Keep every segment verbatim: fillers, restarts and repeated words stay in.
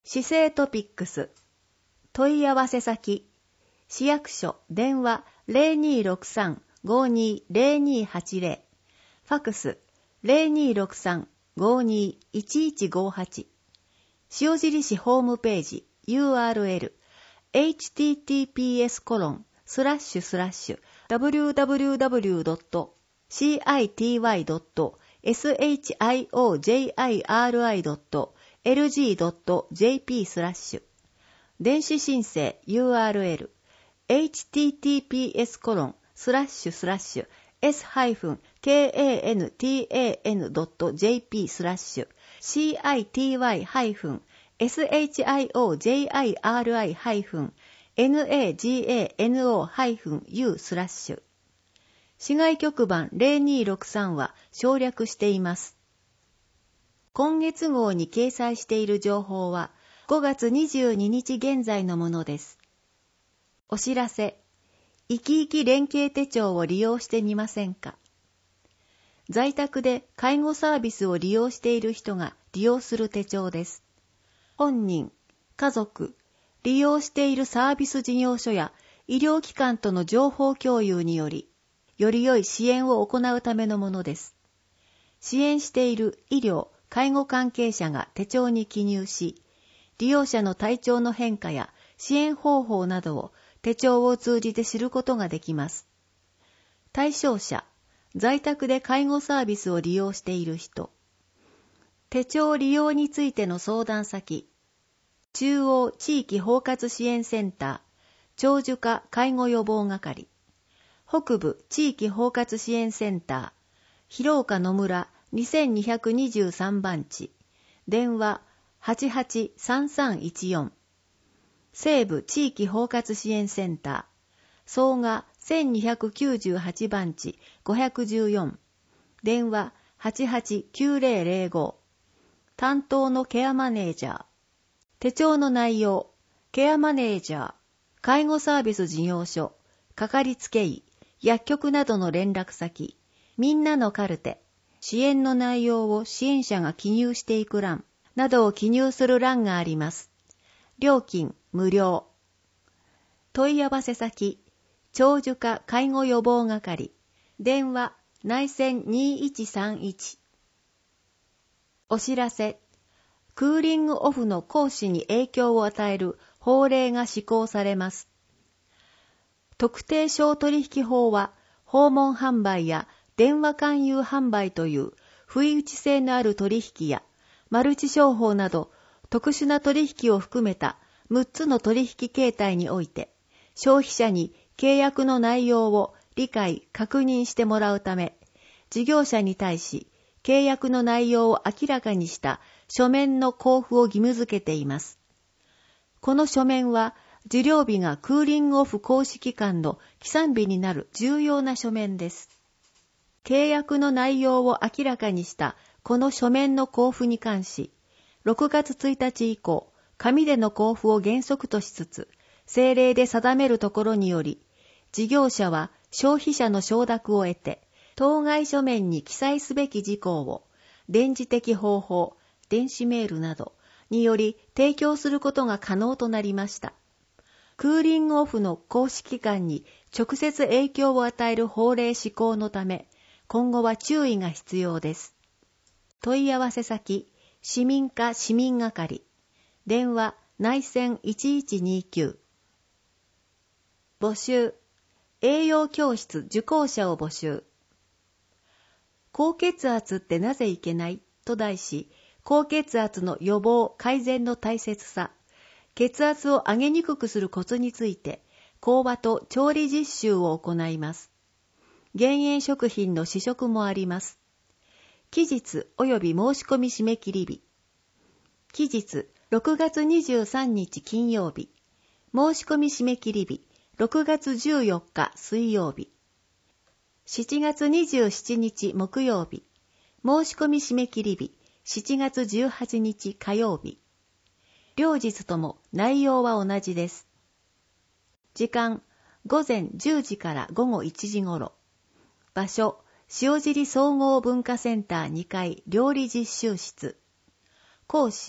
市政トピックス。問い合わせ先。市役所電話 ゼロにーろくさん ごーにーゼロにーはちゼロ。ファクス ゼロにーろくさん ごーにーいちいちごはち。塩尻市ホームページ ユーアールエル エイチティーティーピーエス コロンスラッシュスラッシュ ダブリューダブリューダブリュードットシーアイティーワイドットエスエイチアイオージェイアイアールアイドットエルジードットジェーピー スラッシュ電子申請 ユーアールエル エイチティーティーピーエス コロンスラッシュスラッシュ エス ハイフン ケーエーエヌティーエーエヌドットジェーピー スラッシュ シーアイティーワイ ハイフン エスエイチアイオージェイアイアールアイ ハイフン エヌエージーエーエヌオー ハイフン ユー スラッシュ市外局番ゼロにーろくさんは省略しています。今月号に掲載している情報はごがつにじゅうににち現在のものです。お知らせ。いきいき連携手帳を利用してみませんか？在宅で介護サービスを利用している人が利用する手帳です。本人、家族、利用しているサービス事業所や医療機関との情報共有により、より良い支援を行うためのものです。支援している医療、介護関係者が手帳に記入し、利用者の体調の変化や支援方法などを手帳を通じて知ることができます。対象者、在宅で介護サービスを利用している人。手帳利用についての相談先。中央地域包括支援センター、長寿科介護予防係。北部地域包括支援センター、広岡野村にせんにひゃくにじゅうさんばんち。電話はちはちさんさんいちよん。西部地域包括支援センター、総賀せんにひゃくきゅうじゅうはちばんちごひゃくじゅうよん。電話はちはちきゅうゼロゼロご。担当のケアマネージャー。手帳の内容、ケアマネージャー、介護サービス事業所、かかりつけ医、薬局などの連絡先、みんなのカルテ、支援の内容を支援者が記入していく欄などを記入する欄があります。料金無料。問い合わせ先、長寿科介護予防係、電話内線にいちさんいち。お知らせ。クーリングオフの行使に影響を与える法令が施行されます。特定商取引法は、訪問販売や電話勧誘販売という不意打ち性のある取引や、マルチ商法など特殊な取引を含めたむっつの取引形態において、消費者に契約の内容を理解・確認してもらうため、事業者に対し、契約の内容を明らかにした書面の交付を義務付けています。この書面は、受領日がクーリングオフ行使期間の起算日になる重要な書面です。契約の内容を明らかにしたこの書面の交付に関し、ろくがつついたち以降、紙での交付を原則としつつ、政令で定めるところにより、事業者は消費者の承諾を得て、当該書面に記載すべき事項を、電磁的方法、電子メールなどにより提供することが可能となりました。クーリングオフの行使期間に直接影響を与える法令施行のため、今後は注意が必要です。問い合わせ先、市民課市民係。電話内線いちいちにきゅう。募集。栄養教室受講者を募集。高血圧ってなぜいけないと題し、高血圧の予防・改善の大切さ、血圧を上げにくくするコツについて、講話と調理実習を行います。減塩食品の試食もあります。期日及び申し込み締め切り日。期日ろくがつにじゅうさんにち金曜日。申し込み締め切り日ろくがつじゅうよっか水曜日。しちがつにじゅうしちにち木曜日。申し込み締め切り日しちがつじゅうはちにち火曜日。両日とも内容は同じです。時間、ごぜんじゅうじからごごいちじ頃。場所、塩尻総合文化センターにかい料理実習室。講師、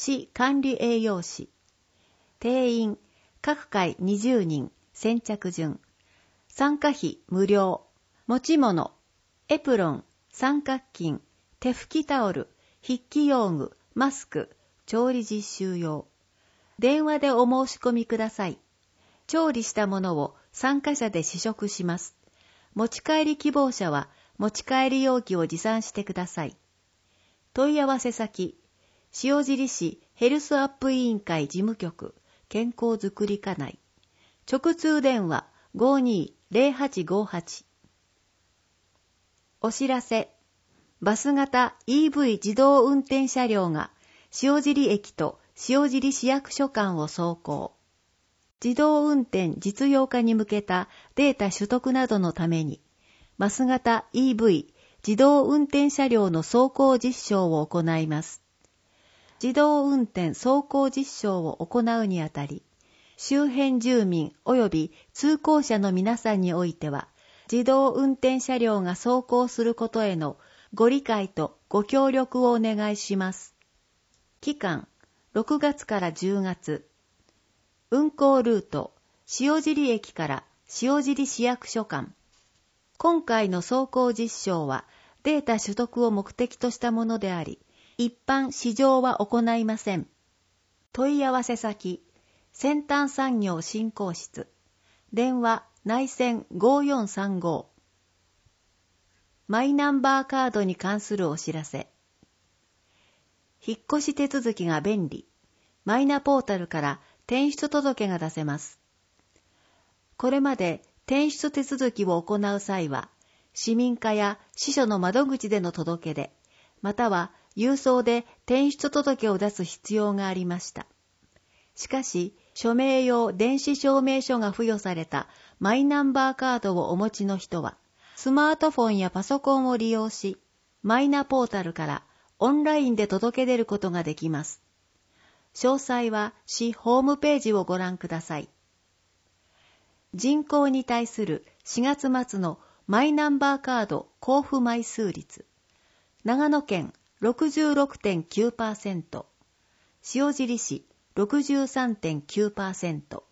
市管理栄養士。定員、各回にじゅうにん、先着順。参加費無料。持ち物、エプロン、三角巾、手拭きタオル、筆記用具、マスク、調理実習用。電話でお申し込みください。調理したものを参加者で試食します。持ち帰り希望者は持ち帰り容器を持参してください。問い合わせ先、塩尻市ヘルスアップ委員会事務局、健康づくり課内。直通電話 ごーにーぜろはちごはち。お知らせ。バス型 イーブイ 自動運転車両が塩尻駅と塩尻市役所間を走行。自動運転実用化に向けたデータ取得などのために、バス型 イーブイ 自動運転車両の走行実証を行います。自動運転走行実証を行うにあたり、周辺住民及び通行者の皆さんにおいては、自動運転車両が走行することへのご理解とご協力をお願いします。期間、ろくがつからじゅうがつ。運行ルート、塩尻駅から塩尻市役所間。今回の走行実証はデータ取得を目的としたものであり、一般試乗は行いません。問い合わせ先、先端産業振興室。電話、内線ごーよんさんご。マイナンバーカードに関するお知らせ。引っ越し手続きが便利。マイナポータルから転出届が出せます。これまで転出手続きを行う際は、市民課や支所の窓口での届け出、または郵送で転出届を出す必要がありました。しかし、署名用電子証明書が付与されたマイナンバーカードをお持ちの人は、スマートフォンやパソコンを利用し、マイナポータルからオンラインで届け出ることができます。詳細は市ホームページをご覧ください。人口に対するしがつ末のマイナンバーカード交付枚数率。長野県 ろくじゅうろくてんきゅうパーセント、塩尻市 ろくじゅうさんてんきゅうパーセント。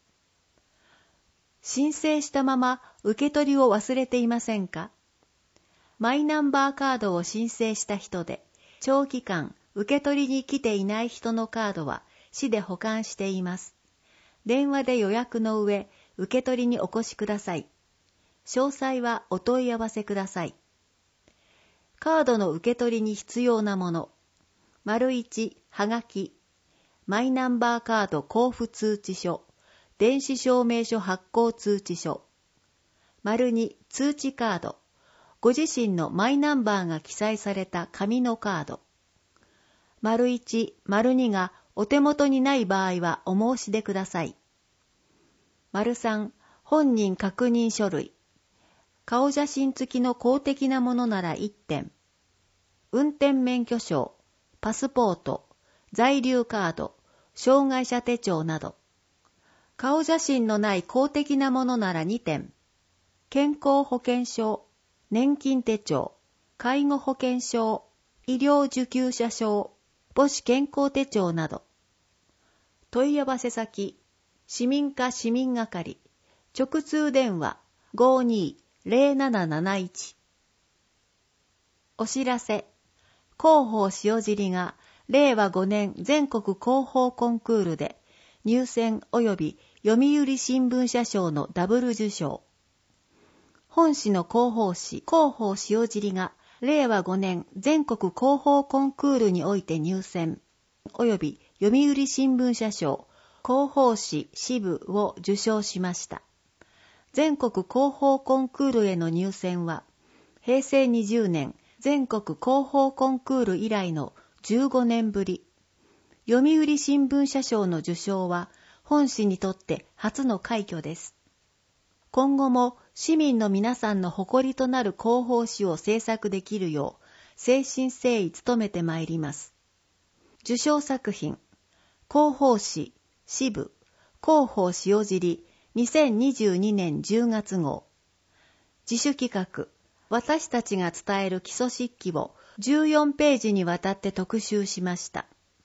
申請したまま受け取りを忘れていませんか？マイナンバーカードを申請した人で、長期間受け取りに来ていない人のカードは市で保管しています。電話で予約の上、受け取りにお越しください。詳細はお問い合わせください。カードの受け取りに必要なもの。丸いち、はがき。マイナンバーカード交付通知書。電子証明書発行通知書。丸に、通知カード。ご自身のマイナンバーが記載された紙のカード。丸いち、丸にがお手元にない場合はお申し出ください。丸さん、本人確認書類。顔写真付きの公的なものならいってん。運転免許証、パスポート、在留カード、障害者手帳など。顔写真のない公的なものならにてん。健康保険証、年金手帳、介護保険証、医療受給者証、母子健康手帳など。問い合わせ先、市民課市民係、直通電話 ごーにーぜろなななないち。お知らせ、広報塩尻がれいわごねん全国広報コンクールで入選及び読売新聞社賞のダブル受賞。本市の広報誌広報塩尻がれいわごねん全国広報コンクールにおいて入選及び読売新聞社賞広報誌支部を受賞しました。全国広報コンクールへの入選はへいせいにじゅうねん全国広報コンクール以来のじゅうごねんぶり。読売新聞社賞の受賞は本市にとって初の快挙です。今後も市民の皆さんの誇りとなる広報誌を制作できるよう誠心誠意努めてまいります。受賞作品、広報誌支部広報塩尻にせんにじゅうにねんじゅうがつ号。自主企画、私たちが伝える基礎筆記をじゅうよんページにわたって特集しました。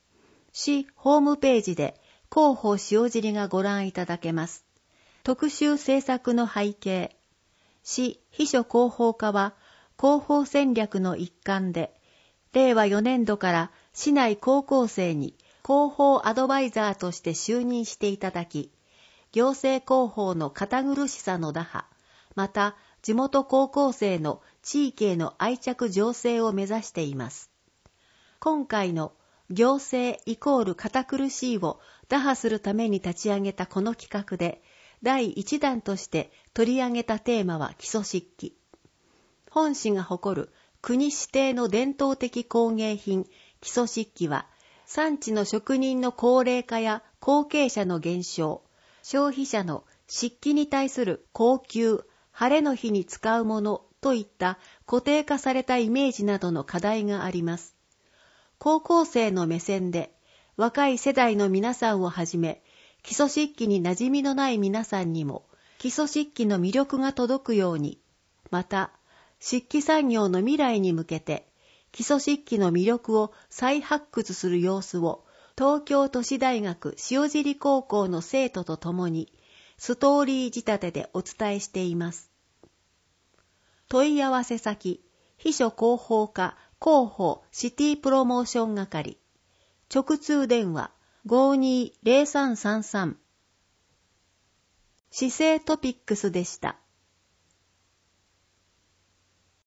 市ホームページで広報塩尻がご覧いただけます。特集制作の背景。市秘書広報課は広報戦略の一環で、れいわよねんどから市内高校生に広報アドバイザーとして就任していただき、行政広報の堅苦しさの打破、また地元高校生の地域への愛着醸成を目指しています。今回の行政イコール堅苦しいを打破するために立ち上げたこの企画で、だいいちだんとして取り上げたテーマは基礎漆器。本市が誇る国指定の伝統的工芸品基礎漆器は、産地の職人の高齢化や後継者の減少、消費者の漆器に対する高級、晴れの日に使うものといった固定化されたイメージなどの課題があります。高校生の目線で、若い世代の皆さんをはじめ、基礎漆器に馴染みのない皆さんにも、基礎漆器の魅力が届くように、また、漆器産業の未来に向けて、基礎漆器の魅力を再発掘する様子を、東京都市大学塩尻高校の生徒とともに、ストーリー仕立てでお伝えしています。問い合わせ先、秘書広報課広報シティプロモーション係、直通電話 ごーにーぜろさんさんさん。市政トピックスでした。